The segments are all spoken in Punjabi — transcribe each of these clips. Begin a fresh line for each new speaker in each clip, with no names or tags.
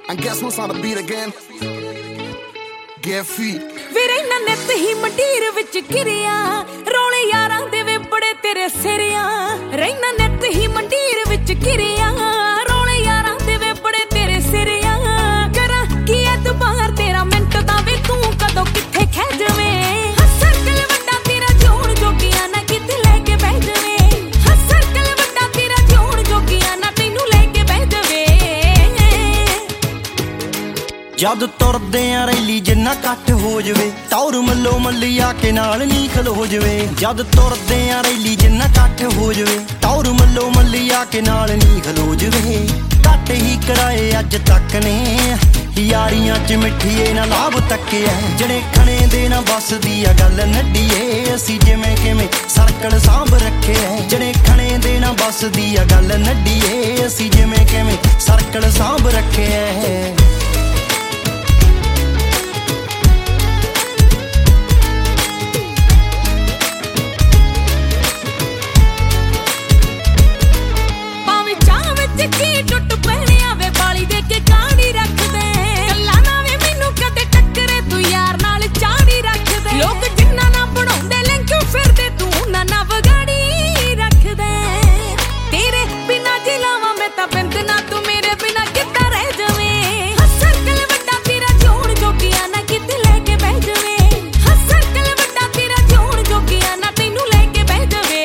And guess who's on the beat again? Get feet.
ਵੀਰੇ ਨਾ ਨਿੱਤ ਹੀ ਮੰਡੀਰ ਵਿੱਚ ਕਿਰਿਆ ਰੋਲੇ ਯਾਰਾਂ ਦੇ ਵੇ ਬੜੇ ਤੇਰੇ ਸਿਰਿਆ ਰਹਿਣਾ ਨਿੱਤ ਹੀ ਮੰਡੀਰ ਵਿੱਚ ਕਿਰਿਆ ਰੋਲੇ ਯਾਰਾਂ ਦੇ ਵੇ ਬੜੇ ਤੇਰੇ ਸਿਰਿਆ ਕਰਾਂ ਕੀ ਐਤਬਾਰ ਤੇਰਾ ਮਿੰਟ ਦਾ ਵੇ ਤੂੰ ਕਦੋਂ ਕਿੱਥੇ ਖਹਿ ਜਾਵੇਂ ਹੱਸਰਕਲ ਵੱਡਾ ਤੇਰਾ ਜੋਣ ਜੋਗੀਆਂ ਨਾ ਕਿਤੇ ਲੈ ਕੇ ਬਹਿ ਜਾਵੇਂ ਹੱਸਰਕਲ ਵੱਡਾ ਤੇਰਾ ਜੋਣ ਜੋਗੀਆਂ ਨਾ ਤੈਨੂੰ ਲੈ ਕੇ ਬਹਿ ਜਾਵੇ
ਜਦ ਤੁਰਦੇ ਆ ਰੈਲੀ ਜਿੰਨਾ ਕੱਟ ਹੋ ਜਵੇ ਟੌਰ ਮੱਲੋ ਮੱਲੀ ਆ ਕੇ ਨਾਲ ਨੀ ਖਲੋ ਜਵੇ ਜਦ ਤੁਰਦੇ ਆ ਰੈਲੀ ਜਿੰਨਾ ਕੱਟ ਹੋ ਜਵੇ ਟੌਰ ਮੱਲੋ ਮੱਲੀ ਆ ਕੇ ਨਾਲ ਨੀ ਖਲੋ ਜਵੇ ਘੱਟ ਹੀ ਕਰਾਏ ਅੱਜ ਤੱਕ ਨੇ ਯਾਰੀਆਂ ਚ ਮਿੱਠੀਏ ਨਾ ਲਾਭ ਤੱਕਿਆ ਜਿਹੜੇ ਖਣੇ ਦੇ ਨਾ ਬਸਦੀ ਆ ਗੱਲ ਨੱਡੀਏ ਅਸੀਂ ਜਿਵੇਂ ਕਿਵੇਂ ਸਰਕਲ ਸਾਂਭ ਰੱਖਿਆ ਜਿਹੜੇ ਖਣੇ ਦੇ ਨਾ ਬਸਦੀ ਆ ਗੱਲ ਨੱਡੀਏ ਅਸੀਂ ਜਿਵੇਂ ਕਿਵੇਂ ਸਰਕਲ ਸਾਂਭ ਰੱਖਿਆ
ਕੀ ਟੁੱਟ ਪਹਿਣਿਆ ਵੇ ਬਾਲੀ ਦੇ ਕੇ ਕਾਣੀ ਰੱਖਦੇ ਗੱਲਾਂ ਨਾ ਵੇ ਮੈਨੂੰ ਕਦੇ ਟੱਕਰੇ ਤੂੰ ਯਾਰ ਨਾਲ ਚਾੜੀ ਰੱਖਦੇ ਲੋਕ ਜਿੰਨਾ ਨਾ ਬਣਾਉਂਦੇ ਲੈਂਕਿਉਂ ਫਿਰਦੇ ਤੂੰ ਨਾ ਵਿਗਾੜੀ ਰੱਖਦੇ ਤੇਰੇ ਬਿਨਾ ਜਿਲਾਵਾਂ ਮੈਂ ਤਾਂ ਬਿੰਦ ਨਾ ਤੂੰ ਮੇਰੇ ਬਿਨਾ ਕਿੱਦਾਂ ਰਹਿ ਜਾਵੇਂ ਹੱਸਰਕਲ ਵੱਡਾ ਤੇਰਾ ਜੋਣ ਜੋਗੀਆਂ ਨਾ ਕਿਤੇ ਲੈ ਕੇ ਬਹਿ ਜਾਵੇਂ ਹੱਸਰਕਲ ਵੱਡਾ ਤੇਰਾ ਜੋਣ ਜੋਗੀਆਂ ਨਾ ਤੈਨੂੰ ਲੈ ਕੇ ਬਹਿ ਜਾਵੇ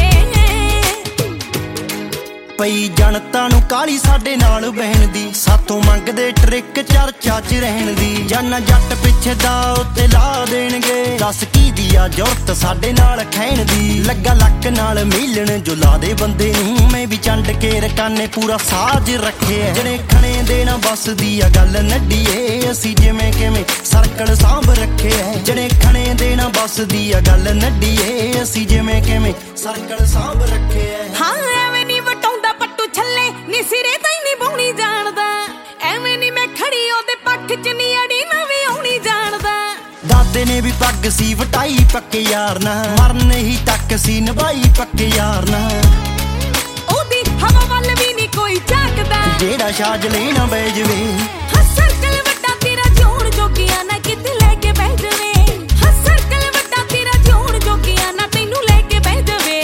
ਪਈ ਜਨਤਾ ਨੂੰ ਕਾਲੀ ਸਾਡੇ ਨਾਲ ਬਹਿਣ ਦੀ ਸਾਥੋਂ ਮੰਗਦੇ ਟ੍ਰਿਕ ਚਰਚਾ ਚ ਰਹਿਣ ਦੀ ਜਾਨਾ ਜੱਟ ਪਿੱਛੇ ਦਾ ਉੱਤੇ ਲਾ ਦੇਣਗੇ ਦੱਸ ਕੀ ਦੀ ਆ ਜ਼ਰੂਰਤ ਸਾਡੇ ਨਾਲ ਖੈਣ ਦੀ ਲੱਗਾ ਲੱਕ ਨਾਲ ਮਿਲਣ ਜੋ ਲਾ ਦੇ ਬੰਦੇ ਨੂੰ ਮੈਂ ਵੀ ਚੰਡ ਕੇ ਰਕਾਨੇ ਪੂਰਾ ਸਾਜ ਰੱਖਿਆ ਜਿਹੜੇ ਖਣੇ ਦੇ ਨਾ ਬਸਦੀ ਆ ਗੱਲ ਨੱਡੀਏ ਅਸੀਂ ਜਿਵੇਂ ਕਿਵੇਂ ਸਰਕਲ ਸਾਂਭ ਰੱਖਿਆ ਜਿਹੜੇ ਖਣੇ ਦੇ ਨਾ ਬਸਦੀ ਆ ਗੱਲ ਨੱਡੀਏ ਅਸੀਂ ਜਿਵੇਂ ਕਿਵੇਂ ਸਰਕਲ ਸਾਂਭ ਰੱਖਿਆ
ਹਾਂ ਐਵੇਂ ਨੀ ਵਟਾਉਂਦਾ ਪੱਟੂ ਛੱਲੇ ਨੀ ਸਿਰੇ ਤਾਂ ਹੀ ਨੀ ਬਾਉਣੀ ਜਾਣਦਾ ਐਵੇਂ ਨੀ ਮੈਂ ਖੜੀ ਉਹਦੇ ਪੱਖ ਚ ਨੀ ਅੜੀ ਨਾ ਵੀ ਆਉਣੀ ਜਾਣਦਾ
ਦਾਦੇ ਨੇ ਵੀ ਪੱਗ ਸੀ ਵਟਾਈ ਪੱਕੇ ਯਾਰ ਨਾ ਮਰਨ ਹੀ ਤੱਕ ਸੀ ਨਿਭਾਈ ਪੱਕੇ ਯਾਰ ਨਾ
ਉਹਦੀ ਹਵਾ ਵੱਲ ਵੀ ਨੀ ਕੋਈ ਝਾਕਦਾ
ਜਿਹੜਾ ਛਾਜ ਲੈਣਾ ਬਹਿ ਜਵੇ
ਹੱਸਰਕਲ ਵੱਡਾ ਤੇਰਾ ਜੋਣ ਜੋਗੀਆਂ ਨਾ ਕਿਤੇ ਲੈ ਕੇ ਬਹਿ ਜਵੇ ਹੱਸਰਕਲ ਵੱਡਾ ਤੇਰਾ ਜੋਣ ਜੋਗੀਆਂ ਨਾ ਤੈਨੂੰ ਲੈ ਕੇ ਬਹਿ ਜਵੇ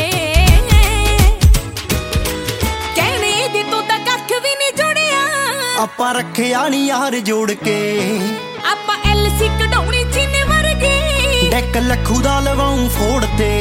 ਕਹਿਣੇ ਦੀ ਤੂੰ ਤਾਂ ਕੱਖ ਵੀ ਨੀ ਜੁੜਿਆ
ਆਪਾਂ ਰੱਖਿਆ ਨੀ ਯਾਰ ਜੋੜ ਕੇ
ਆਪਾਂ ਐਲਸੀ ਕਢਾਉਣੀ ਚੀਨੇ ਵਰਗੀ
ਡੈਕ ਲੱਖੂ ਦਾ ਲਵਾਉਂ ਫੋੜ ਤੇ